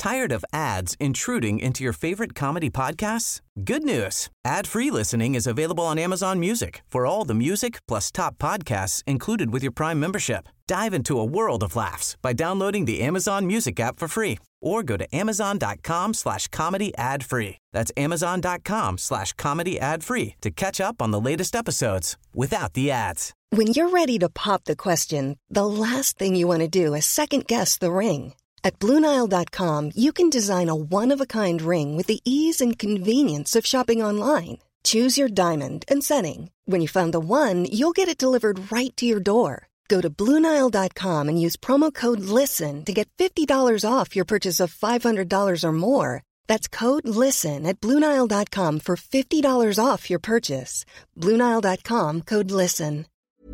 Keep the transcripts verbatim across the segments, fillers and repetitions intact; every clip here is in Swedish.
Tired of ads intruding into your favorite comedy podcasts? Good news. Ad-free listening is available on Amazon Music for all the music plus top podcasts included with your Prime membership. Dive into a world of laughs by downloading the Amazon Music app for free or go to amazon.com slash comedy ad free. That's amazon.com slash comedy ad free to catch up on the latest episodes without the ads. When you're ready to pop the question, the last thing you want to do is second guess the ring. At Blue Nile dot com, you can design a one-of-a-kind ring with the ease and convenience of shopping online. Choose your diamond and setting. When you find the one, you'll get it delivered right to your door. Go to Blue Nile dot com and use promo code LISTEN to get fifty dollars off your purchase of five hundred dollars or more. That's code LISTEN at Blue Nile dot com for fifty dollars off your purchase. Blue Nile dot com, code LISTEN.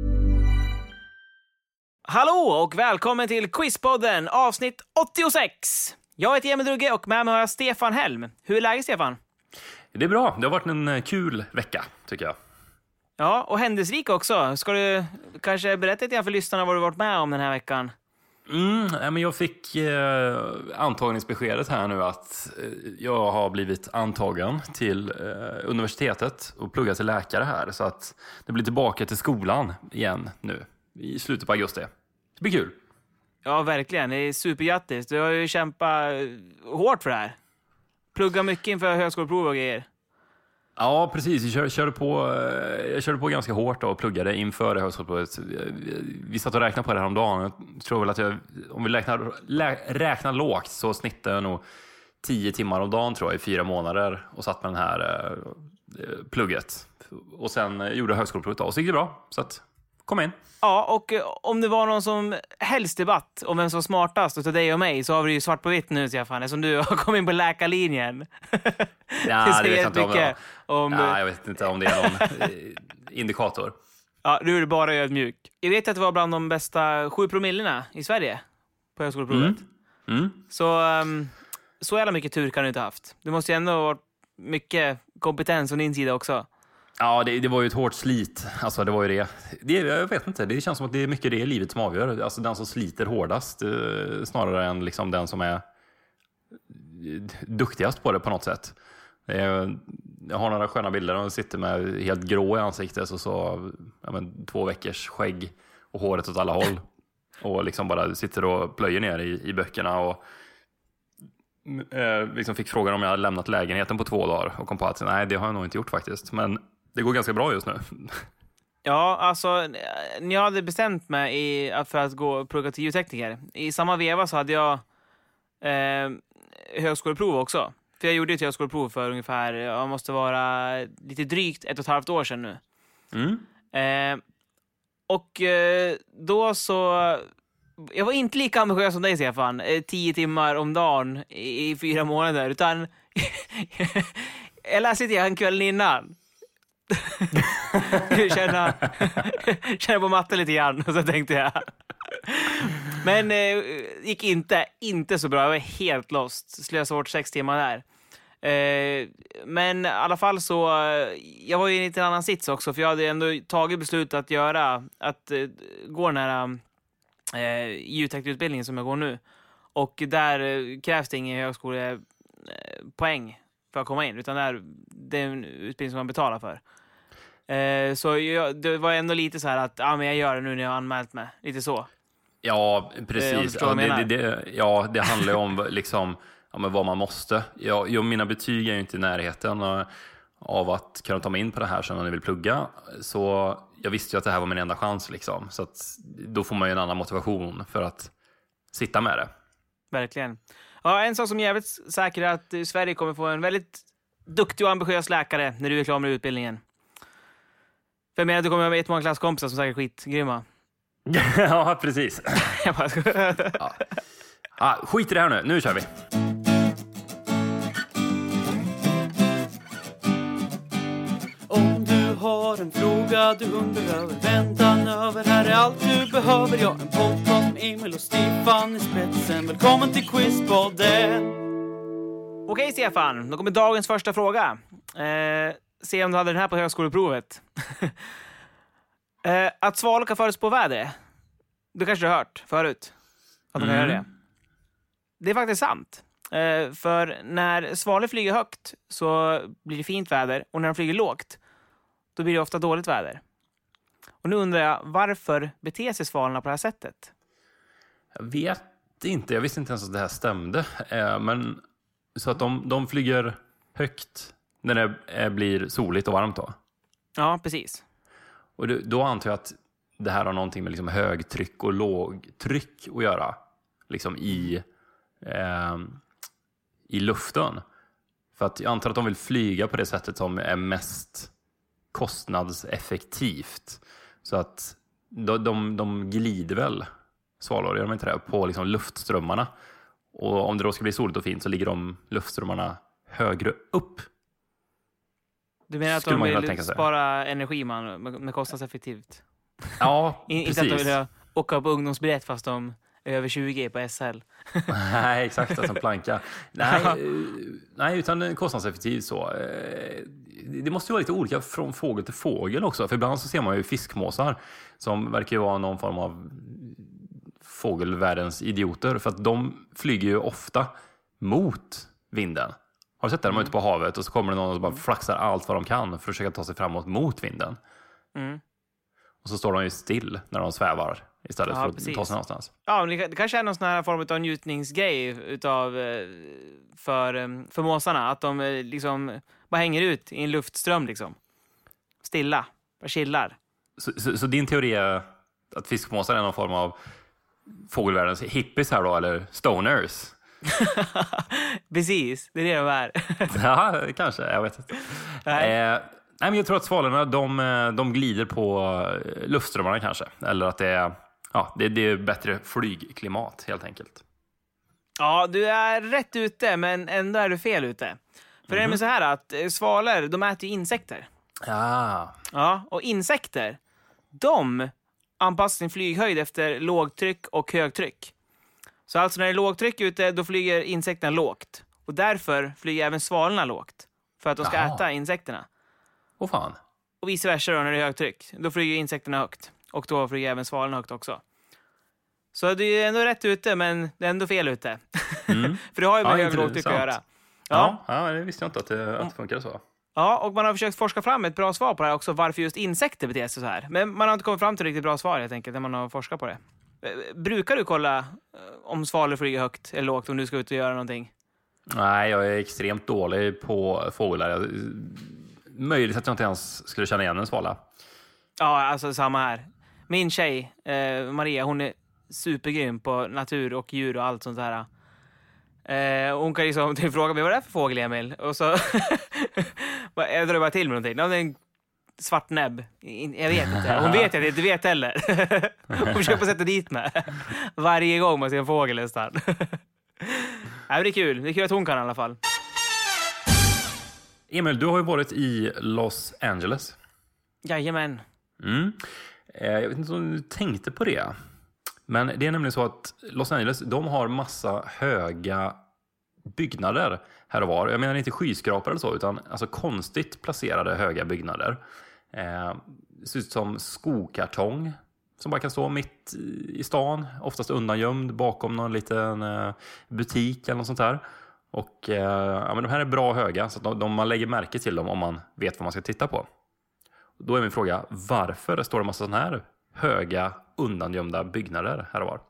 Hallå och välkommen till Quizpodden, avsnitt åttiosex. Jag heter Emil Drugge och med mig har jag Stefan Helm. Hur är läget, Stefan? Det är bra, det har varit en kul vecka tycker jag. Ja, och händelserik också. Ska du kanske berätta lite för lyssnarna vad du varit med om den här veckan? Mm, men jag fick eh, antagningsbeskedet här nu att eh, jag har blivit antagen till eh, universitetet och pluggar till läkare här. Så att det blir tillbaka till skolan igen nu i slutet på augusti. Det blir kul. Ja, verkligen. Det är superjattis. Du har ju kämpat hårt för det här. Plugga mycket inför högskoleprov och grejer. Ja, precis. Jag körde, körde, på, jag körde på ganska hårt och pluggade inför det högskoleprovet. Vi satt och räknade på det här om dagen. Jag tror väl att jag, om vi räknar, lä, räknar lågt så snittade jag nog tio timmar om dagen tror jag i fyra månader och satt med den här eh, plugget. Och sen gjorde jag högskoleprovet då, och så gick det bra. Så att, kom in. Ja, och om det var någon som helst debatt om vem som är smartast utav dig och mig så har vi ju svart på vitt nu, Stefan, eftersom du har kommit in på läkarlinjen. Ja, det vet jag inte om, jag, om ja, jag vet inte om det är någon indikator. Ja, du är bara ödmjuk. Jag vet att det var bland de bästa sju promillerna i Sverige på högskoleprovet. Mm. Mm. Så, um, så jävla mycket tur kan du inte ha haft. Det måste ju ändå ha varit mycket kompetens från din sida också. Ja, det, det var ju ett hårt slit. Alltså det var ju det. det. Jag vet inte, det känns som att det är mycket det i livet som avgör. Alltså den som sliter hårdast eh, snarare än liksom den som är duktigast på det på något sätt. Eh, jag har några sköna bilder och sitter med helt grå i ansiktet och så ja, men, två veckors skägg och håret åt alla håll. Och liksom bara sitter och plöjer ner i, i böckerna och eh, liksom fick frågan om jag hade lämnat lägenheten på två dagar och kom på att nej, det har jag nog inte gjort faktiskt. Men det går ganska bra just nu. Ja, alltså när jag hade bestämt mig i, för att gå och plugga till ljudtekniker. I samma veva så hade jag eh, högskoleprov också. För jag gjorde ett högskoleprov för ungefär, jag måste vara lite drygt ett och ett halvt år sedan nu. Mm. Eh, och eh, då så... Jag var inte lika ambitiös som dig, Stefan. Eh, tio timmar om dagen i, i fyra månader. Utan jag läste lite en kväll innan. känna, känna på matten lite grann. Och så tänkte jag. Men eh, gick inte, inte så bra. Jag var helt lost. Slösade bort sex timmar där. Eh, men i alla fall så jag var ju i en lite annan sits också, för jag hade ändå tagit beslut att göra att eh, gå den här eh, ljudteknikutbildningen som jag går nu, och där eh, krävs det ingen högskolepoäng för att komma in, utan där, det är en utbildning som man betalar för. Eh, så jag, det var ändå lite så här att ja, men jag gör det nu när jag har anmält mig, lite så. Ja, precis. Eh, ja, det, det, det, ja, det handlar ju om liksom ja, men vad man måste. Jag, jag, mina betyg är ju inte i närheten och, av att kunna ta mig in på det här som jag vill plugga. Så jag visste ju att det här var min enda chans. Liksom. Så att, då får man ju en annan motivation för att sitta med det. Verkligen. Ja, en sak som är jävligt säker är att Sverige kommer få en väldigt duktig och ambitiös läkare när du är klar med utbildningen. För jag menar att du kommer ha jättemånga klasskompisar som säkert är skitgrymma. Ja, precis. ja. Ah, skit i det här nu. Nu kör vi. Om du har en fråga du undrar över, väntan över, här är allt du behöver. Jag en podcast med Emil och Stefan i spetsen. Välkommen till Quizpodden. Okej, Stefan, då kommer dagens första fråga. Eh, se om du hade den här på högskoleprovet. eh, att svalor kan förutspå väder. Du kanske har hört förut att de kan mm. göra det. Det är faktiskt sant. Eh, för när svalor flyger högt så blir det fint väder. Och när de flyger lågt, då blir det ofta dåligt väder. Och nu undrar jag, varför beter sig svalorna på det här sättet? Jag vet inte. Jag visste inte ens att det här stämde. Eh, men så att de, de flyger högt när det eh, blir soligt och varmt då. Ja, precis. Och då, då antar jag att det här har någonting med liksom högtryck och lågtryck att göra. Liksom i, eh, i luften. För att jag antar att de vill flyga på det sättet som är mest kostnadseffektivt. Så att de, de, de glider väl, svalor, gör de inte det, på liksom luftströmmarna. Och om det då ska bli soligt och fint så ligger de luftströmmarna högre upp. Du menar att Skulle de man vill tänka sig. spara energi man, med, med kostnadseffektivt? Ja, In, precis. inte att de vill åka på ungdomsbiljett fast de är över tjugo på S L. Nej, exakt, som planka. Nej, eh, nej, utan kostnadseffektivt så. Eh, Det måste ju vara lite olika från fågel till fågel också. För ibland så ser man ju fiskmåsar som verkar ju vara någon form av fågelvärldens idioter. För att de flyger ju ofta mot vinden. Har du sett det? De är ute på havet och så kommer det någon och bara flaxar allt vad de kan för att försöka ta sig framåt mot vinden. Mm. Och så står de ju still när de svävar istället Ja, för att precis. ta sig någonstans. Ja, men det, det kanske är någon sån här form av njutningsgrej utav, eh, för, eh, för måsarna. Att de eh, liksom bara hänger ut i en luftström liksom. Stilla, bara chillar. Så, så, så din teori är att fiskmåsar är någon form av fågelvärldens hippies här då, eller stoners? Precis, det är det de är. Ja, kanske, jag vet inte. Nej. Eh, nej, men jag tror att svalorna, de, de glider på luftströmmarna kanske. Eller att det är, ja, det, det är bättre flygklimat helt enkelt. Ja, du är rätt ute, men ändå är du fel ute. För det är med så här att eh, svalor, de äter ju insekter. Ja. Ja, och insekter, de anpassar sin flyghöjd efter lågtryck och högtryck. Så alltså när det är lågtryck ute, då flyger insekterna lågt. Och därför flyger även svalorna lågt. För att de ska Jaha. äta insekterna. Åh fan. Och vice versa då, när det är högtryck. Då flyger insekterna högt. Och då flyger även svalorna högt också. Så det är ändå rätt ute, men det är ändå fel ute. Mm. För det har ju med Ja, hög lågtryck att intressant. göra. Ja. Ja, ja, det visste jag inte att det, att det funkar så. Ja, och man har försökt forska fram ett bra svar på det här också, varför just insekter beter sig så här. Men man har inte kommit fram till ett riktigt bra svar helt enkelt när man har forskat på det. Brukar du kolla eh, om svalor flyger högt eller lågt om du ska ut och göra någonting? Nej, jag är extremt dålig på fåglar. Jag, möjligt att jag inte ens skulle känna igen en svala. Ja, alltså samma här. Min tjej, eh, Maria, hon är supergrym på natur och djur och allt sånt där. Eh, hon kan liksom till fråga mig, vad är det för fågel, Emil? Och så jag drar bara till med någonting. Ja, det är en svart näbb. Jag vet inte. Hon vet att jag inte vet heller. Hon försöker sätta dit mig. Varje gång man ser en fågel nästan. Nej, det är kul. Det är kul att hon kan i alla fall. Emil, du har ju varit i Los Angeles. Jajamän. Mm. Eh, Jag vet inte om du tänkte på det. Men det är nämligen så att Los Angeles, de har massa höga byggnader här och var. Jag menar inte skyskrapor eller så, utan alltså konstigt placerade höga byggnader. Eh, det ser ut som skokartong som bara kan stå mitt i stan. Oftast undangömd bakom någon liten eh, butik eller något sånt där. Och eh, ja, men de här är bra höga, så att de, de, man lägger märke till dem om man vet vad man ska titta på. Då är min fråga, varför står det en massa sådana här höga, undangömda byggnader här och var?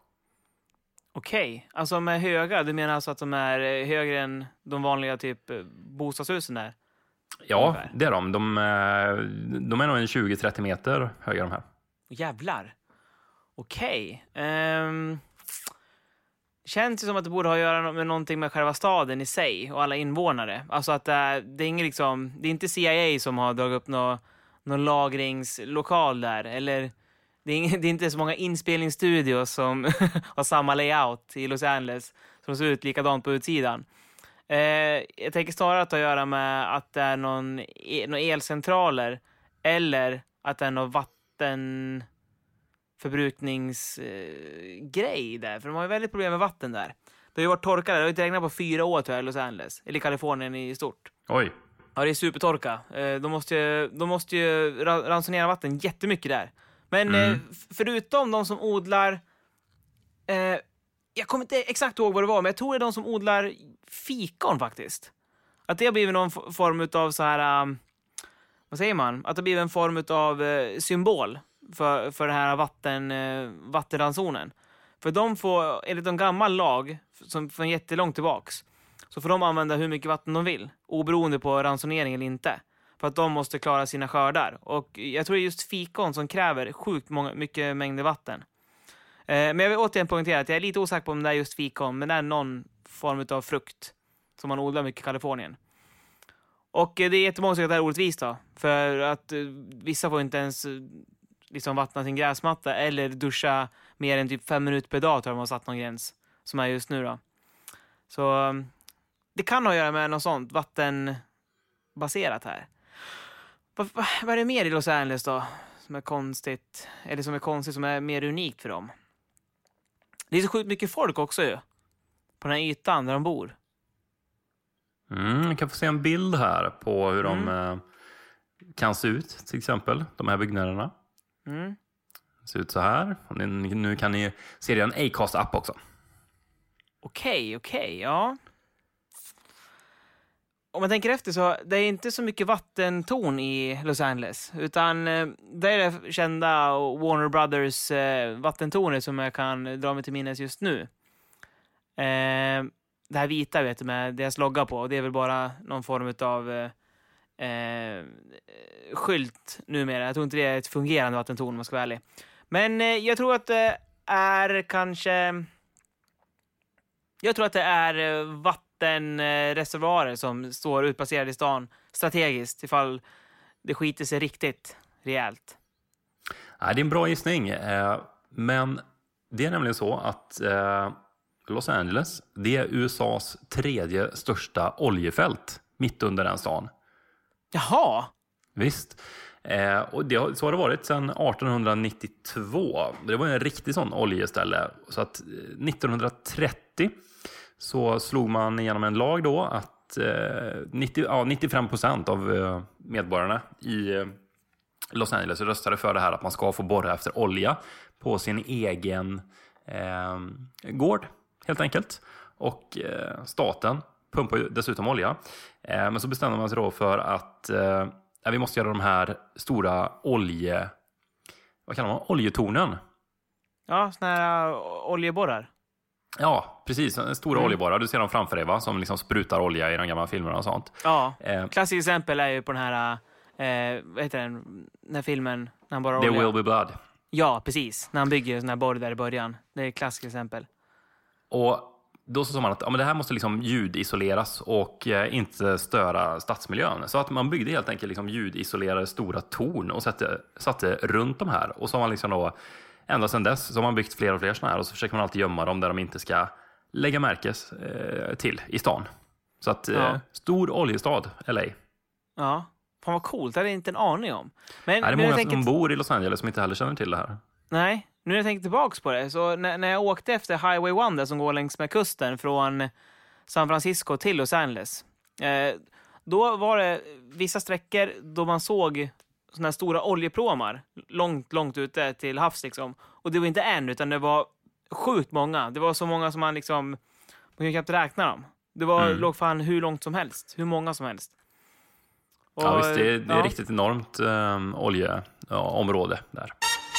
Okej, alltså med höga, du menar alltså att de är högre än de vanliga typ bostadshusen där? Ja, Ungefär. det är de. De, eh, de är nog en tjugo till trettio meter höga de här. Jävlar. Okej. Ehm, känns det som att det borde ha att göra med någonting med själva staden i sig och alla invånare. Alltså att det är, det är inget liksom, det är inte C I A som har dragit upp någon, någon lagringslokal där. Eller det är, ing, det är inte så många inspelningsstudios som har samma layout i Los Angeles som ser ut likadant på utsidan. Eh, jag tänker snarare att det har att göra med att det är någon, e, någon elcentraler eller att det är någon vatten förbrukningsgrej eh, där. För de har ju väldigt problem med vatten där. Det har ju varit torka där. Det har inte regnat på fyra år tror jag i Los Angeles. Eller Kalifornien i stort. Oj. Ja, det är supertorka. Eh, de, måste ju, de måste ju ra- ransonera vatten jättemycket där. Men Mm. eh, förutom de som odlar... Eh, jag kommer inte exakt ihåg vad det var, men jag tror det är de som odlar fikon faktiskt. Att det har blivit någon f- form av så här, um, vad säger man? Att det har blivit en form av uh, symbol för, för den här vatten, uh, vattenransonen. För de får, enligt en gammal lag som från jättelångt tillbaks, så får de använda hur mycket vatten de vill, oberoende på ransonering eller inte. För att de måste klara sina skördar. Och jag tror det är just fikon som kräver sjukt många, mycket mängder vatten. Eh, men jag vill återigen poängtera att jag är lite osäker på om det är just fikon, men det är någon form av frukt som man odlar mycket i Kalifornien. Och eh, det är jättemånga som tycker att det är orättvist då. För att eh, vissa får inte ens eh, liksom vattna sin gräsmatta eller duscha mer än typ fem minuter per dag, tror jag de har satt någon gräns som är just nu då. Så eh, det kan ha att göra med något sånt vattenbaserat här. Vad, vad, vad är det mer i Los Angeles då som är konstigt? Eller som är konstigt, som är mer unikt för dem? Det är så sjukt mycket folk också ju. På den här ytan där de bor. Mm, jag kan få se en bild här på hur Mm. de eh, kan se ut, till exempel. De här byggnaderna. Mm. Ser ut så här. Och nu, nu kan ni se det i en Acast-app också. Okej, okej, ja. Om man tänker efter så det är inte så mycket vattentorn i Los Angeles, utan eh, det är det kända Warner Brothers eh, vattentornet som jag kan dra mig till minnes just nu. Eh, det här vita vet du med deras logga på, det är väl bara någon form av eh, eh, skylt numera. Jag tror inte det är ett fungerande vattentorn om man ska vara ärlig. Men eh, jag tror att det är kanske jag tror att det är vattenreservoarer som står utplacerade i stan strategiskt ifall det skiter sig riktigt rejält. Nej, det är en bra gissning. Eh, men det är nämligen så att eh, Los Angeles, det är U S A:s tredje största oljefält mitt under den stan. Jaha! Visst. Eh, och det, har- så har det varit sedan arton nittiotvå. Det var en riktig sån oljeställe. Så att eh, nittonhundratrettio så slog man igenom en lag då att eh, nittio, ja, nittiofem procent av eh, medborgarna i eh, Los Angeles röstade för det här att man ska få borra efter olja på sin egen eh, gård, helt enkelt. Och eh, staten pumpar ju dessutom olja. Eh, men så bestämde man sig då för att eh, ja, vi måste göra de här stora olje... Vad kallar man? Oljetornen. Ja, såna här uh, oljeborrar. Ja, precis. En stora Mm. oljeborrar. Du ser dem framför dig, va? Som liksom sprutar olja i de gamla filmerna och sånt. Ja, Eh, klassiskt exempel är ju på den här uh, vad heter den? Den här filmen när han borrar There olja. will be blood. Ja, precis. När han bygger en sån här borr där i början. Det är ett klassiskt exempel. Och då så sa man att ja, men det här måste liksom ljudisoleras och eh, inte störa stadsmiljön. Så att man byggde helt enkelt liksom ljudisolerade stora torn och satte, satte runt de här. Och så har man liksom då, ända sedan dess, så har man byggt fler och fler såna här. Och så försöker man alltid gömma dem där de inte ska lägga märkes eh, till i stan. Så att, eh, Ja. stor oljestad, L A. Ja. Fan vad coolt, det hade jag inte en aning om. Men, Nej, det är men många jag tänker som bor i Los Angeles som inte heller känner till det här. Nej, nu när jag tänker tillbaks på det. Så när, när jag åkte efter Highway one där som går längs med kusten från San Francisco till Los Angeles. Eh, då var det vissa sträckor då man såg såna här stora oljepråmar långt, långt ute till havs liksom. Och det var inte en, utan det var sjukt många. Det var så många som man liksom, man kan knappt räkna dem. Det var, Mm. låg fan hur långt som helst, hur många som helst. Och, Ja, visst, det är, det är ja. riktigt enormt eh, oljeområde där.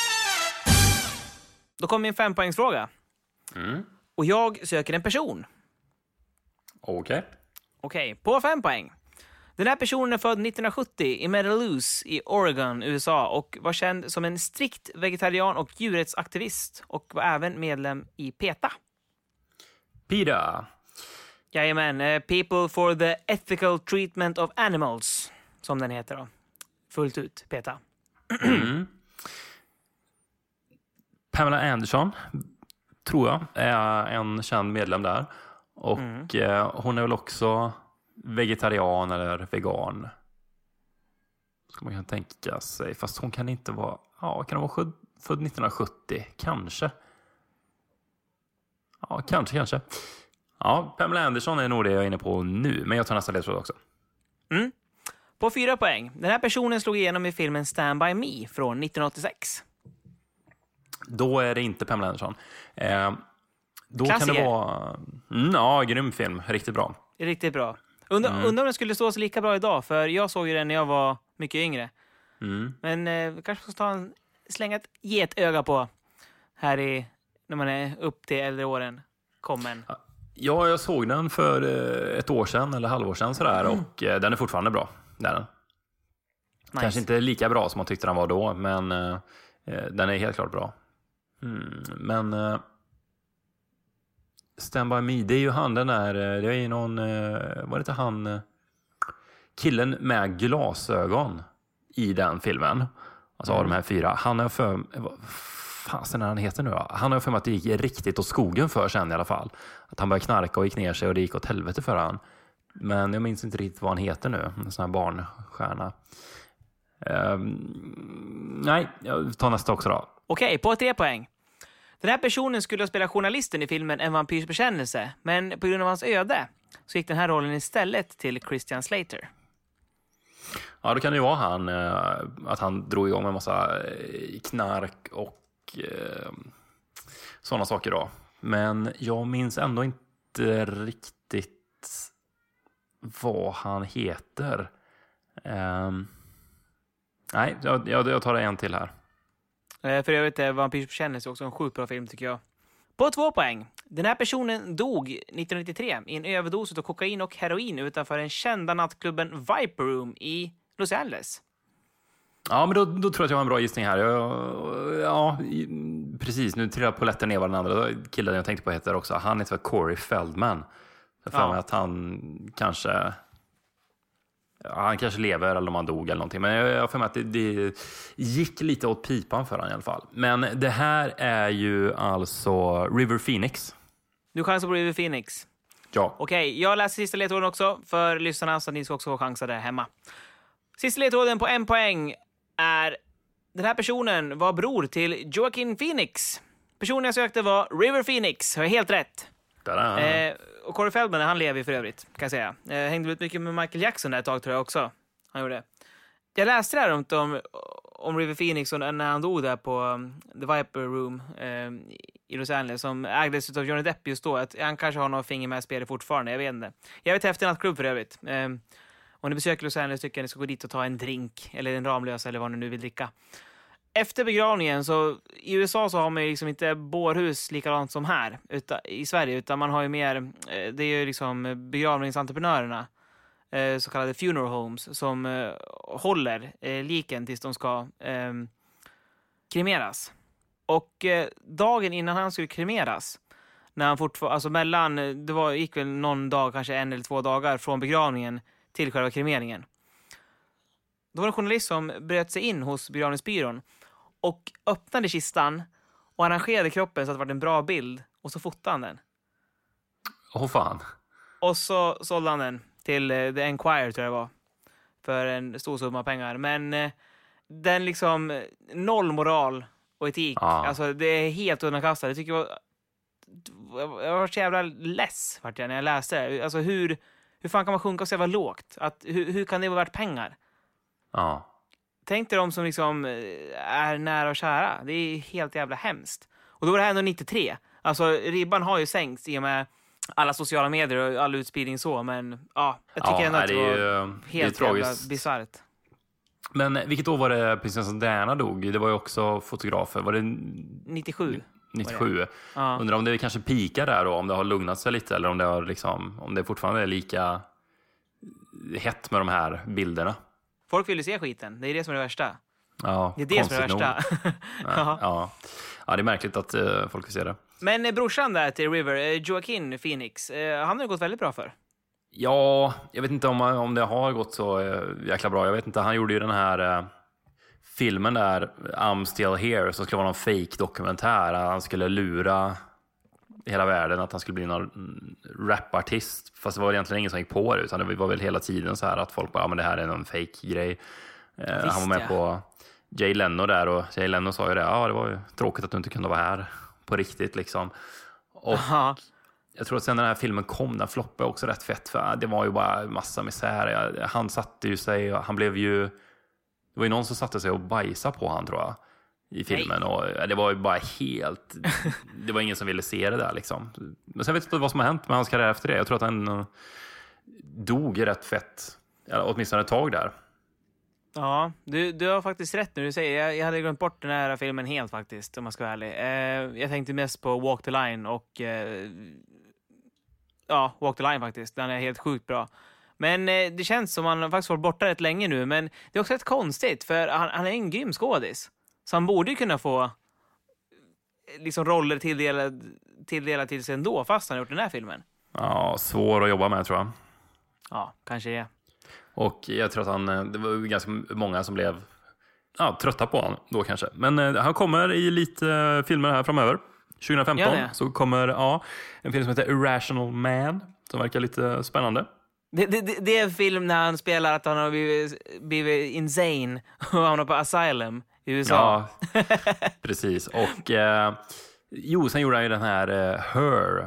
Då kommer min fempoängsfråga. Mm. Och jag söker en person. Okej. Okej, på fem poäng. Den här personen är född nittonhundrasjuttio i Meadowluz i Oregon, U S A och var känd som en strikt vegetarian och djurrättsaktivist och var även medlem i PETA. Pida. Jajamän, eh, People for the Ethical Treatment of Animals, som den heter då. Fullt ut, PETA. Mm. Pamela Anderson, tror jag, är en känd medlem där. Och Mm. eh, hon är väl också vegetarian eller vegan. Ska man kan tänka sig. Fast hon kan inte vara... Ja, kan hon vara född, född nittonhundrasjuttio? Kanske. Ja, kanske, kanske. Ja, Pamela Anderson är nog det jag är inne på nu. Men jag tar nästa ledtråd också. Mm. På fyra poäng. Den här personen slog igenom i filmen Stand By Me från nittonhundraåttiosex. Då är det inte Pamela Anderson. Eh, Då Klassiker. kan det vara... Mm, ja, grym film. Riktigt bra. Riktigt bra. Undrar Mm. undra om den skulle stå så lika bra idag, för jag såg ju den när jag var mycket yngre. Mm. Men eh, vi kanske ska ta en, slänga ett getöga på här i, när man är upp till äldre åren kommen. Ja, jag såg den för eh, ett år sedan eller halvår sedan sådär, Mm. och eh, den är fortfarande bra. Det är den. Nice. Kanske inte lika bra som man tyckte den var då, men eh, den är helt klart bra. Mm. Men eh, Stand By Me, det är ju han den där, det är ju någon, eh, var det inte han, eh, killen med glasögon i den filmen. Alltså av de här fyra. Han har för, vad fasen är han heter nu då? Han har för mig att det gick riktigt åt skogen för sen i alla fall. Att han började knarka och gick ner sig och det gick åt helvete för han. Men jag minns inte riktigt vad han heter nu. En sån här barnstjärna. Um, nej, jag tar nästa också då. Okej, på tre poäng. Den här personen skulle ha spelat journalisten i filmen En vampyrs bekännelse, men på grund av hans öde så gick den här rollen istället till Christian Slater. Ja, då kan det ju vara han, eh, att han drog igång med en massa eh, knark och eh, sådana saker då. Men jag minns ändå inte riktigt vad han heter. Eh, nej, jag, jag, jag tar det en till här. Eh, För övrigt är Vampyrs bekännelse också en sjukt bra film tycker jag. På två poäng. Den här personen dog nittonhundranittiotre i en överdos av kokain och heroin utanför den kända nattklubben Viper Room i Los Angeles. Ja, men då, då tror jag att jag har en bra gissning här. Jag, ja, i- precis. Nu trillar polletten ner vad den andra killen jag tänkte på heter också. Han heter väl Corey Feldman. Jag får Ja. mig att han kanske... Ja, han kanske lever eller om han dog eller någonting. Men jag jag har för mig att det, det gick lite åt pipan för han i alla fall. Men det här är ju alltså River Phoenix. Du chansar på River Phoenix. Ja. Okej, jag läser sista ledtråden också för lyssnarna så att ni ska också få chansa där hemma. Sista ledtråden på en poäng är: den här personen var bror till Joaquin Phoenix. Personen jag sökte var River Phoenix. Har jag helt rätt? Där Eh, och Corey Feldman, han lever ju för övrigt, kan jag säga. Eh, hängde ut mycket med Michael Jackson där ett tag tror jag också. Han gjorde det. Jag läste det här om, om, om River Phoenix och när han dog där på um, The Viper Room eh, i Los Angeles som ägdes av Johnny Depp just då. Att han kanske har några finger med spelet fortfarande, jag vet inte. Jag vet häftig nattklubb för övrigt. Eh, om ni besöker Los Angeles tycker jag ni ska gå dit och ta en drink eller en Ramlösa eller vad ni nu vill dricka. Efter begravningen så i U S A så har man ju liksom inte bårhus likadant som här utan, i Sverige, utan man har ju mer, eh, det är ju liksom begravningsentreprenörerna, eh, så kallade funeral homes, som eh, håller eh, liken tills de ska eh, kremeras. Och eh, dagen innan han skulle kremeras, när han fortfarande, alltså mellan, det var, gick väl någon dag, kanske en eller två dagar från begravningen till själva kremeringen. Då var det en journalist som bröt sig in hos begravningsbyrån och öppnade kistan och arrangerade kroppen så att det var en bra bild. Och så fotade han den. Åh fan. Och så sålde han den till eh, The Enquirer tror jag det var. För en stor summa pengar. Men eh, den liksom, eh, noll moral och etik. Ja. Alltså det är helt underkastat. Jag tycker jag var, jag var så jävla less vart jag när jag läste det. Alltså hur, hur fan kan man sjunka så jävla lågt? Att, hur, hur kan det vara värt pengar? Ja. Tänk dig de som liksom är nära och kära. Det är helt jävla hemskt. Och då var det här ändå nittiotre. Alltså ribban har ju sänkts i och med alla sociala medier och all utspridning så. Men ja, jag tycker Ja, ändå att det det är var ju- det är helt jävla tragiskt. bisarrt. Men vilket år var det prinsessan Diana dog? Det var ju också fotografer. Var det nittiosju. nittiosju? Ja. Undrar om det kanske pikar där då, om det har lugnat sig lite eller om det har liksom, om det fortfarande är lika hett med de här bilderna. Folk vill ju se skiten. Det är det som är det värsta. Ja, Det är det som är det konstigt värsta. nog. Ja. Ja. Ja, det är märkligt att uh, folk vill se det. Men eh, brorsan där till River, eh, Joaquin Phoenix, eh, han har det gått väldigt bra för. Ja, jag vet inte om, om det har gått så uh, jäkla bra. Jag vet inte, han gjorde ju den här uh, filmen där, I'm Still Here, som skulle vara någon fake dokumentär. Han skulle lura hela världen att han skulle bli någon rapartist. Fast det var egentligen ingen som gick på det, utan det var väl hela tiden så här att folk bara, ja men det här är någon fake grej. Uh, han var med ja. på Jay Leno där, och Jay Leno sa ju det, ja det var ju tråkigt att du inte kunde vara här på riktigt liksom. Och Ja. jag tror att sen när den här filmen kom, den floppade också rätt fett, för det var ju bara massa misär. Han satte ju sig, han blev ju, det var ju någon som satte sig och bajsade på han tror jag, i filmen. Och det var ju bara helt... Det var ingen som ville se det där liksom. Men sen vet jag inte vad som har hänt med hans karriär efter det. Jag tror att han dog rätt fett. Ja, åtminstone ett tag där. Ja, du, du har faktiskt rätt nu. Du säger, jag, jag hade glömt bort den här filmen helt faktiskt, om man ska vara ärlig. Eh, jag tänkte mest på Walk the Line och... Eh, ja, Walk the Line faktiskt. Den är helt sjukt bra. Men eh, det känns som han faktiskt varit borta rätt länge nu. Men det är också rätt konstigt, för han, han är en grym skådis. Så han borde ju kunna få liksom roller tilldelade, tilldelade till sig ändå, fast han har gjort den här filmen. Ja, svår att jobba med tror jag. Ja, kanske är. Och jag tror att han, det var ganska många som blev ja, trötta på honom då kanske. Men eh, han kommer i lite eh, filmer här framöver. tjugo femton ja, så kommer ja, en film som heter Irrational Man som verkar lite spännande. Det, det, det är en film när han spelar att han har blivit, blivit insane och hamnar på asylum i U S A. Ja, precis. Och eh, jo, sen gjorde han ju den här eh, Her.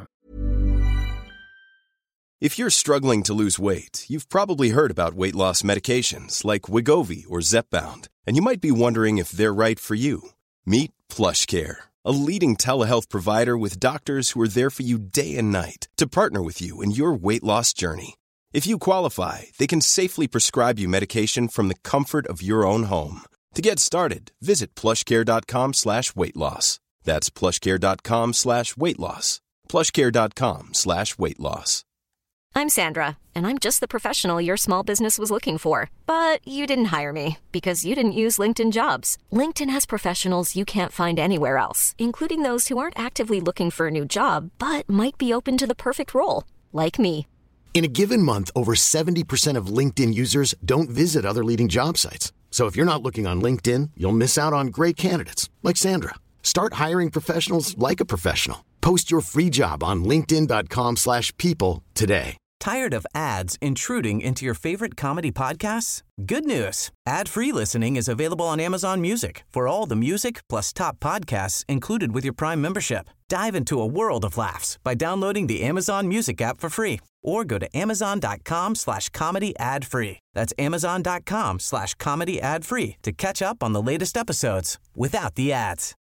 If you're struggling to lose weight, you've probably heard about weight loss medications like Wegovy or Zepbound, and you might be wondering if they're right for you. Meet PlushCare, a leading telehealth provider with doctors who are there for you day and night to partner with you in your weight loss journey. If you qualify, they can safely prescribe you medication from the comfort of your own home. To get started, visit plushcare.com slash weight loss. That's plushcare.com slash weight loss. plushcare.com slash weight loss. I'm Sandra, and I'm just the professional your small business was looking for. But you didn't hire me because you didn't use LinkedIn Jobs. LinkedIn has professionals you can't find anywhere else, including those who aren't actively looking for a new job, but might be open to the perfect role, like me. In a given month, over seventy percent of LinkedIn users don't visit other leading job sites. So if you're not looking on LinkedIn, you'll miss out on great candidates like Sandra. Start hiring professionals like a professional. Post your free job on linkedin.com slash people today. Tired of ads intruding into your favorite comedy podcasts? Good news. Ad-free listening is available on Amazon Music for all the music plus top podcasts included with your Prime membership. Dive into a world of laughs by downloading the Amazon Music app for free or go to amazon.com slash comedy ad free. That's amazon.com slash comedy ad free to catch up on the latest episodes without the ads.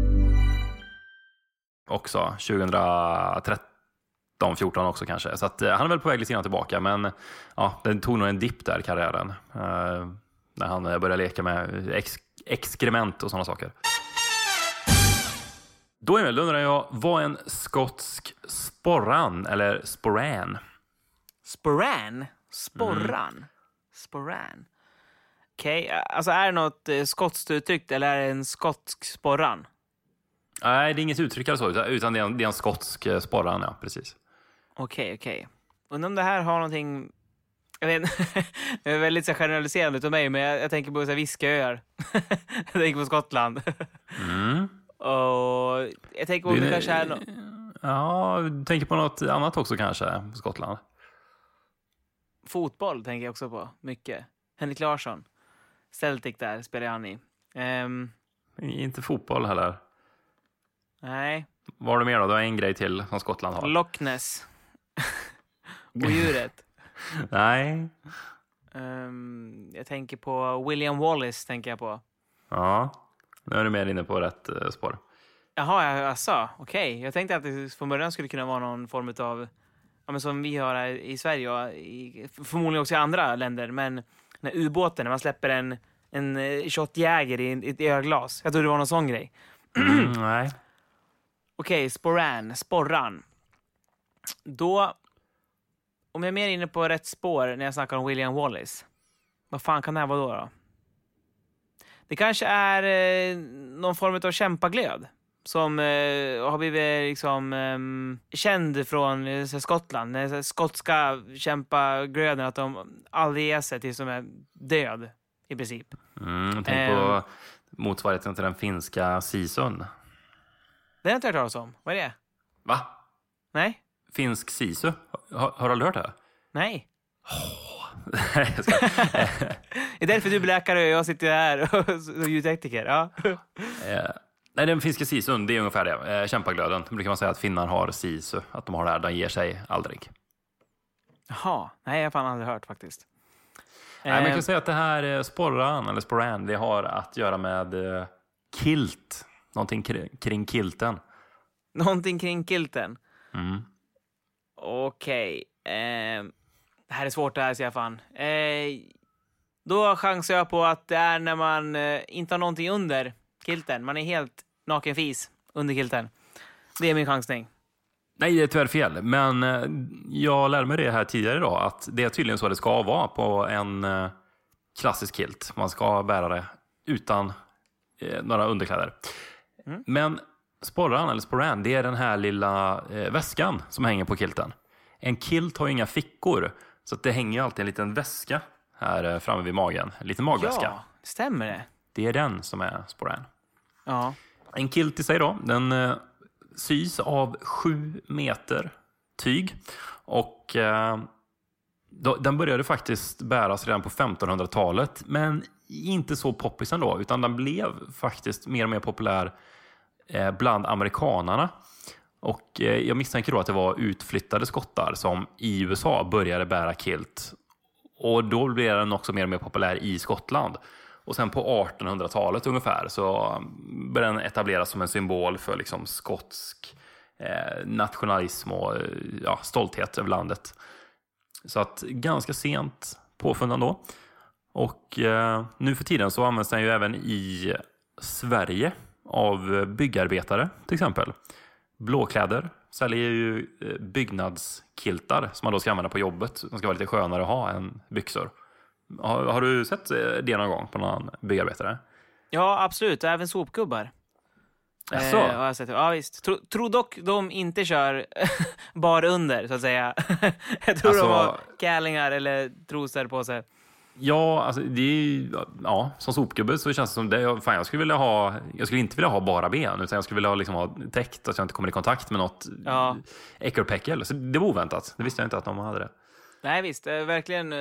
Också tjugohundratretton fjorton också kanske. Så att, eh, han är väl på väg lite grann tillbaka. Men ja, den tog nog en dipp där, karriären. Eh, när han började leka med ex- exkrement och sådana saker. Då är väl, undrar jag, vad en skotsk sporran eller sporran? Sporan? Sporran? Mm. Sporan. Okej, okay. Alltså är det något eh, skotskt uttryckt eller är det en skotsk sporran? Nej, det är inget uttryck eller så, utan det är en, det är en skotsk sporran, ja, precis. Okej, okay, okej. Okay. Undrar om det här har någonting... Jag vet det är väldigt så generaliserande utav mig, men jag, jag tänker på så här Visköar. Jag tänker på Skottland. Mm. Och jag tänker på det, det kanske är no- ja, du tänker på något annat också kanske på Skottland. Fotboll tänker jag också på mycket. Henrik Larsson. Celtic där spelar han i. Um, Inte fotboll heller. Nej. Vad har du mer då? Du har en grej till som Skottland har. Loch Ness. Och djuret. Nej. Um, jag tänker på William Wallace, tänker jag på. Ja, nu är du mer inne på rätt uh, spår. Jaha, jag, jag sa. Okej. Okay. Jag tänkte att det från början skulle kunna vara någon form av... Ja, men som vi har här i Sverige och i, förmodligen också i andra länder. Men när ubåten, när man släpper en, en shotjäger i, i ett ölglas. Jag tror det var någon sån grej. Mm, nej. Okej, okay, sporan, sporran. Då, om jag är mer inne på rätt spår när jag snackar om William Wallace. Vad fan kan det här vara då? då? Det kanske är eh, någon form av kämpaglöd. Som eh, har blivit liksom, eh, känd från eh, Skottland. Den skotska kämpaglöden, att de aldrig ger sig tills de är död i princip. Mm, tänk på eh, motsvarigheten till den finska sisun. Det har jag inte hört talas om. Vad är det? Va? Nej. Finsk sisu? Har, har du aldrig hört det? Nej. Oh. Det är därför du blir läkare och jag sitter här och ljudtekniker. Ja. eh, nej, den finska sisun, det är ungefär det. Eh, kämpaglöden. Då brukar man säga att finnar har sisu. Att de har det här, de ger sig aldrig. Jaha, nej, jag har fan aldrig hört faktiskt. Nej, men jag kan säga att det här sporran, eller sporan, det har att göra med eh, kilt. Någonting kring, kring kilten. Någonting kring kilten. Mm. Okej. Okay. Eh, det här är svårt det här, ser jag fan. Eh, då chansar jag på att det är när man eh, inte har någonting under kilten. Man är helt nakenfis under kilten. Det är min chansning. Nej, det är tyvärr fel. Men eh, jag lärde mig det här tidigare idag. Att det är tydligen så det ska vara på en eh, klassisk kilt. Man ska bära det utan eh, några underkläder. Mm. Men sporran eller sporran, det är den här lilla eh, väskan som hänger på kilten. En kilt har ju inga fickor. Så att det hänger alltid en liten väska här eh, framme vid magen. En liten magväska. Ja, stämmer det? Det är den som är sporran. Ja. En kilt i sig då, den eh, sys av sju meter tyg. Och eh, då, den började faktiskt bäras redan på femtonhundratalet. Men inte så poppis ändå, utan den blev faktiskt mer och mer populär eh, bland amerikanarna. Och eh, jag misstänker då att det var utflyttade skottar som i U S A började bära kilt. Och då blev den också mer och mer populär i Skottland. Och sen på artonhundratalet ungefär så började den etableras som en symbol för liksom skotsk eh, nationalism och ja, stolthet över landet. Så att ganska sent påfunnen då. Och eh, nu för tiden så används den ju även i Sverige av byggarbetare till exempel. Blåkläder säljer ju byggnadskiltar som man då ska använda på jobbet. De ska vara lite skönare att ha än byxor. Har, har du sett det någon gång på någon byggarbetare? Ja, absolut. Även sopgubbar. Jaså? Eh, har jag sett. Ja, visst. Tro, tror dock de inte kör bara under, så att säga. Jag tror alltså, de har kärlingar eller trosor på sig. Ja, alltså det är, ja, som sopgubbe så känns det som det. Fan, jag skulle vilja ha, jag skulle inte vilja ha bara ben, utan jag skulle vilja ha, liksom, ha täckt att jag inte kommer i kontakt med något ja. äckelpäckel. Så det var oväntat. Det visste jag inte att de hade det. Nej, visst. Verkligen.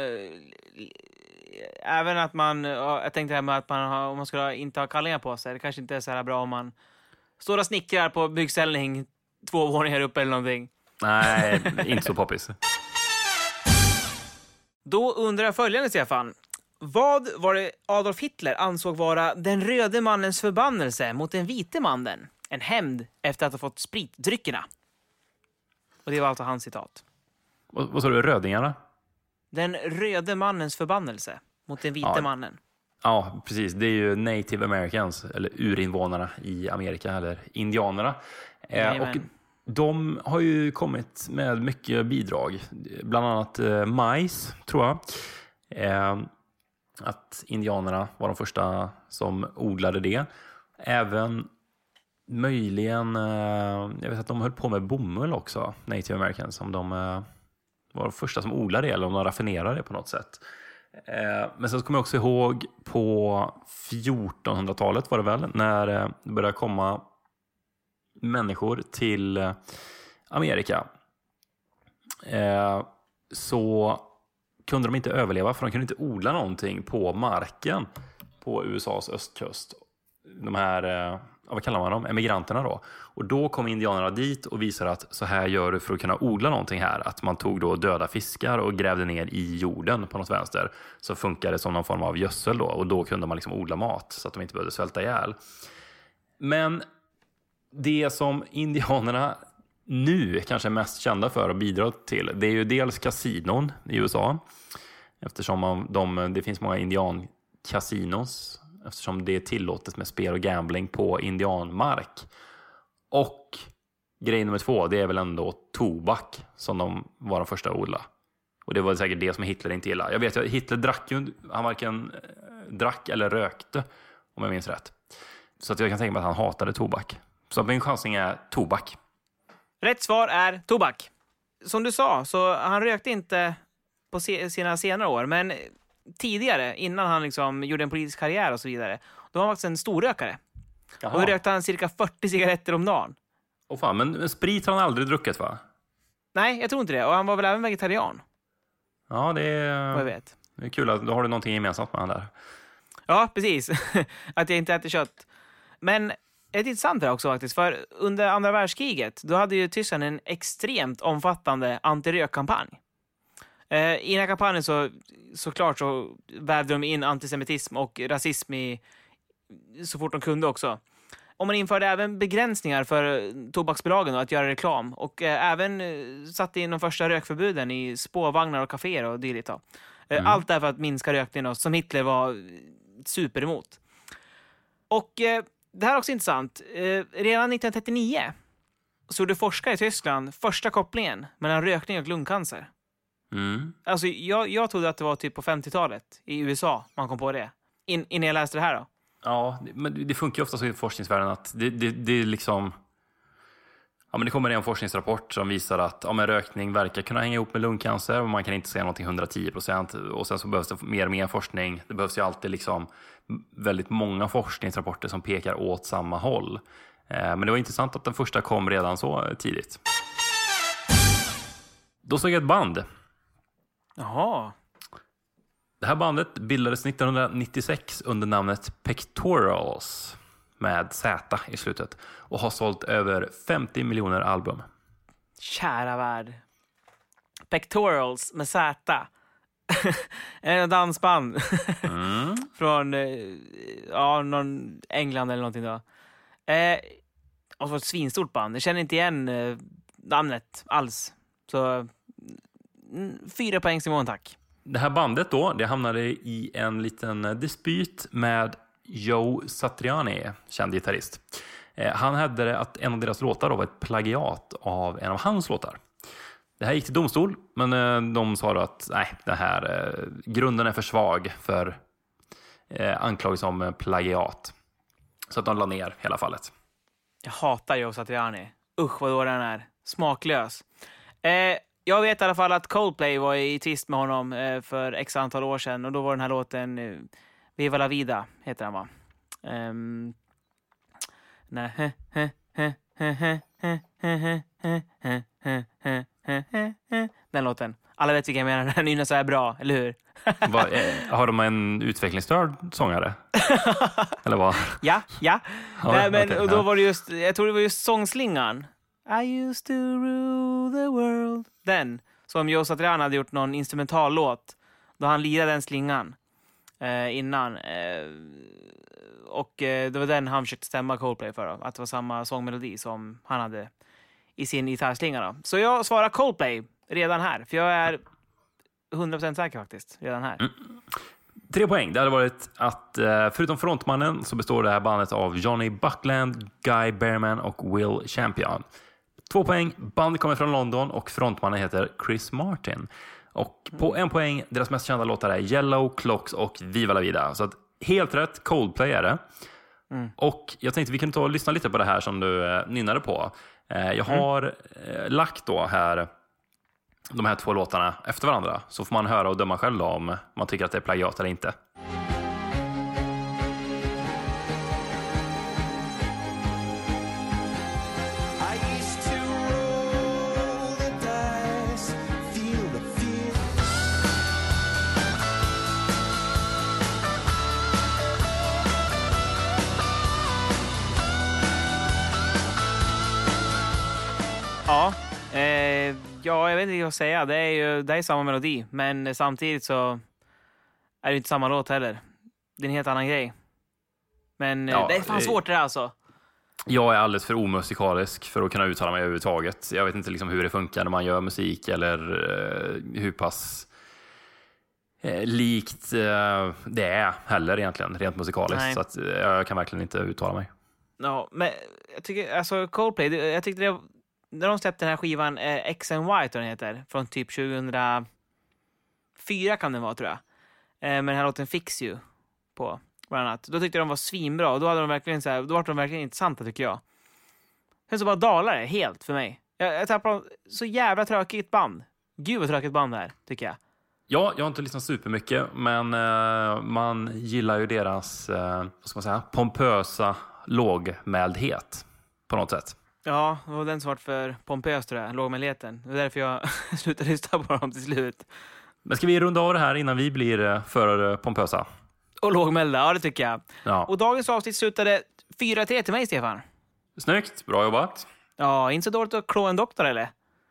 Även att man, jag tänkte här med att man har, om man skulle inte ha kallingar på sig, det kanske inte är så här bra om man står och snickrar på byggställning två våningar upp eller någonting. Nej, inte så poppis. Då undrar jag följande, Stefan. Vad var det Adolf Hitler ansåg vara den röde mannens förbannelse mot den vite mannen? En hämnd efter att ha fått spritdryckerna. Och det var alltså hans citat. Vad, vad sa du, rödingarna? Den röde mannens förbannelse mot den vite ja. mannen. Ja, precis. Det är ju Native Americans, eller urinvånarna i Amerika, eller indianerna. Eh, och de har ju kommit med mycket bidrag. Bland annat eh, majs, tror jag. Eh, att indianerna var de första som odlade det. Även möjligen, eh, jag vet att de höll på med bomull också, Native Americans, som de eh, var de första som odlade det, eller om de raffinerade det på något sätt. Eh, men sen kommer jag också ihåg på fjortonhundratalet var det väl, när eh, det började komma människor till Amerika, eh, så kunde de inte överleva, för de kunde inte odla någonting på marken på U S A:s östkust. De här, eh, vad kallar man dem? Emigranterna då. Och då kom indianerna dit och visade att så här gör du för att kunna odla någonting här. Att man tog då döda fiskar och grävde ner i jorden på något vänster. Så funkade det som någon form av gödsel då. Och då kunde man liksom odla mat så att de inte behövde svälta ihjäl. Men det som indianerna nu kanske är mest kända för att bidra till, det är ju dels kasinon i U S A. Eftersom man, de, det finns många indiankasinos. Eftersom det är tillåtet med spel och gambling på indianmark. Och grej nummer två, det är väl ändå tobak som de var de första att odla. Och det var säkert det som Hitler inte gillade. Jag vet att Hitler drack ju, han varken drack eller rökte, om jag minns rätt. Så att jag kan tänka mig att han hatade tobak. Så min chansning är tobak. Rätt svar är tobak. Som du sa, så han rökte inte på sina senare år, men tidigare, innan han liksom gjorde en politisk karriär och så vidare, då var han faktiskt en storrökare. Jaha. Och då rökte han cirka fyrtio cigaretter om dagen. Åh fan, men, men sprit har han aldrig druckit, va? Nej, jag tror inte det. Och han var väl även vegetarian. Ja, det är, vad jag vet. Det är kul att då har du någonting gemensamt med han där. Ja, precis. Att jag inte äter kött. Men det är intressant det också faktiskt. För under andra världskriget, då hade ju Tyskland en extremt omfattande antirökkampanj. Eh, I den här kampanjen så såklart så vävde de in antisemitism och rasism i, så fort de kunde också. om man införde även begränsningar för tobaksbolagen att göra reklam. Och eh, även eh, satte in de första rökförbuden i spårvagnar och kaféer och dylikt. Eh, mm. Allt därför att minska rökningen, och som Hitler var super emot. Och eh, det här är också intressant. Eh, redan nittonhundratrettionio så gjorde forskare i Tyskland första kopplingen mellan rökning och lungcancer. Mm. Alltså, jag, jag trodde att det var typ på femtiotalet i U S A man kom på det. In, innan jag läste det här då. Ja, men det funkar ju ofta så i forskningsvärlden att det, det, det är liksom... Ja, men det kommer en forskningsrapport som visar att ja, men rökning verkar kunna hänga ihop med lungcancer, och man kan inte säga någonting hundratio procent. Och sen så behövs det mer och mer forskning. Det behövs ju alltid liksom väldigt många forskningsrapporter som pekar åt samma håll. Eh, men det var intressant att den första kom redan så tidigt. Då såg jag ett band. Jaha. Det här bandet bildades nittonhundranittiosex under namnet Pectorals med Z i slutet och har sålt över femtio miljoner album. Kära värld. Pectorals med Z. En dansband. Mm. Från ja, någon England eller någonting då. Eh, och ett svinstort band. Jag känner inte igen eh, namnet alls. Så fyra poäng Simon, tack. Det här bandet då, det hamnade i en liten dispyt med Joe Satriani, känd gitarrist. Eh, han hävdade att en av deras låtar då var ett plagiat av en av hans låtar. Det här gick till domstol, men eh, de sa då att nej, det här eh, grunden är för svag för eh, anklagelse om plagiat. Så att de la ner hela fallet. Jag hatar Joe Satriani. Usch vad då den är. Smaklös. Eh, jag vet i alla fall att Coldplay var i tvist med honom eh, för x antal år sedan. Och då var den här låten eh, Viva la vida heter den, va? Um, nej. Den låten. Alla vet vilka jag menar. Den nynnar så här bra, eller hur? Va, eh, har de en utvecklingsstörd sångare? Eller vad? Ja, ja. ja Nej, men, okay, och då ja. var det just, jag tror det var just sångslingan. I used to rule the world. Den, som Joe Satriani hade gjort någon instrumentallåt. Då han lirade den slingan eh, innan. Eh, och eh, det var den han försökte stämma Coldplay för. Då, att det var samma sångmelodi som han hade i sin gitarrslinga. Då. Så jag svarar Coldplay redan här. För jag är hundra procent säker faktiskt, redan här. Mm. Tre poäng. Det hade varit att förutom frontmannen så består det här bandet av Johnny Buckland, Guy Bearman och Will Champion. Två poäng. Bandet kommer från London och frontmannen heter Chris Martin. Och på en poäng, deras mest kända låtar är Yellow, Clocks och Viva la vida. Så att helt rätt, Coldplay är det. Mm. Och jag tänkte vi kan ta och lyssna lite på det här som du eh, nynnade på. Eh, jag har eh, lagt då här de här två låtarna efter varandra. Så får man höra och döma själv då, om man tycker att det är plagiat eller inte. Ja, eh, ja, jag vet inte vad jag ska säga. Det är ju det är samma melodi, men samtidigt så är det inte samma låt heller. Det är en helt annan grej. Men ja, det är fan svårt det där alltså. Jag är alldeles för omusikalisk för att kunna uttala mig överhuvudtaget. Jag vet inte liksom hur det funkar när man gör musik eller eh, hur pass eh, likt eh, det är heller egentligen, rent musikaliskt. Nej. Så att, eh, jag kan verkligen inte uttala mig. Ja, men jag tycker, alltså Coldplay, det, jag tyckte det när de släppte den här skivan eh, X and Y, den heter, från typ tjugohundrafyra kan den vara, tror jag. Eh, men den här låten Fix You på bland annat. Då tyckte jag de var svinbra och då hade de verkligen så här, då var de verkligen intressanta tycker jag. Sen så bara dalade det helt för mig. Jag, jag tappade så jävla tråkigt band. Gud vad tråkigt band det här, tycker jag. Ja, jag har inte lyssnat supermycket, men eh, man gillar ju deras eh, vad ska man säga, pompösa lågmäldhet på något sätt. Ja, det var den svart för pompös tror jag, lågmäldheten. Det var därför jag slutade lyssna på dem till slut. Men ska vi runda av det här innan vi blir för pompösa? Och lågmälda, ja det tycker jag. Ja. Och dagens avsnitt slutade fyra tre till mig, Stefan. Snyggt, bra jobbat. Ja, inte så dåligt att klå en doktor, eller?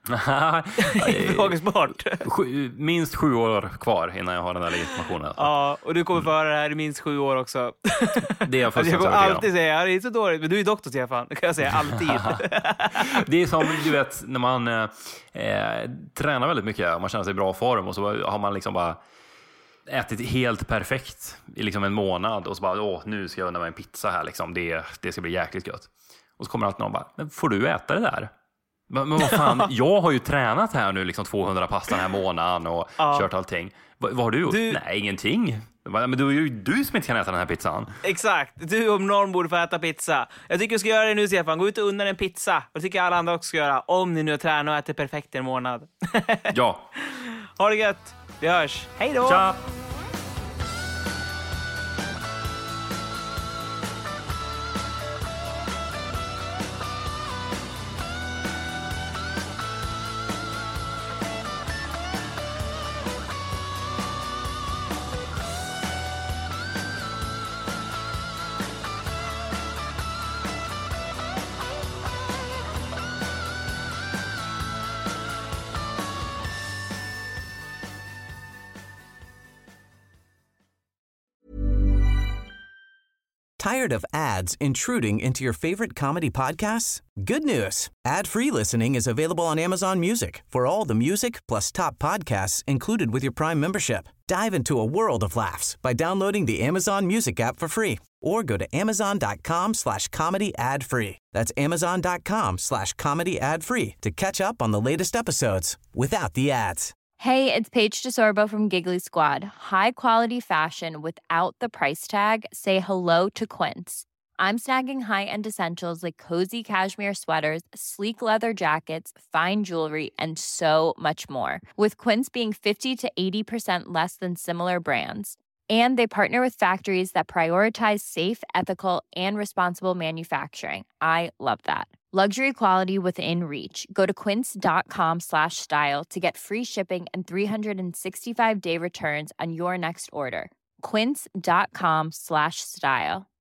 Frågesport. Sju, minst sju år kvar innan jag har den där legitimationen. Alltså. Ja, och du kommer få höra det här i minst sju år också. Det är jag, alltså, jag kommer alltid säga, det är inte så dåligt, men du är doktor, Stefan. Det kan jag säga alltid. Det är som, du vet, när man eh, tränar väldigt mycket och man känner sig i bra form och så har man liksom bara ätit helt perfekt i liksom en månad och så bara, åh, nu ska jag unna mig en pizza här liksom. Det, det ska bli jäkligt gött. Och så kommer alltid någon och bara, men får du äta det där? Men, men vad fan, jag har ju tränat här nu liksom tvåhundra pass den här månaden och ja. kört allting. Va, vad har du gjort? Du... Nej, ingenting. Men du är ju du som inte kan äta den här pizzan. Exakt, du om någon borde få äta pizza. Jag tycker du ska göra det nu, Stefan. Gå ut och unna en pizza. Och det tycker alla andra också ska göra. Om ni nu har tränat och äter perfekt en månad. Ja. Ha det gött. Vi hörs. Hej då. Tja. Tired of ads intruding into your favorite comedy podcasts? Good news. Ad-free listening is available on Amazon Music for all the music plus top podcasts included with your Prime membership. Dive into a world of laughs by downloading the Amazon Music app for free or go to amazon.com slash comedy ad free. That's amazon.com slash comedy ad free to catch up on the latest episodes without the ads. Hey, it's Paige DeSorbo from Giggly Squad. High quality fashion without the price tag. Say hello to Quince. I'm snagging high-end essentials like cozy cashmere sweaters, sleek leather jackets, fine jewelry, and so much more. With Quince being fifty to eighty percent less than similar brands. And they partner with factories that prioritize safe, ethical, and responsible manufacturing. I love that. Luxury quality within reach. Go to quince.com slash style to get free shipping and three sixty-five day returns on your next order. Quince.com slash style.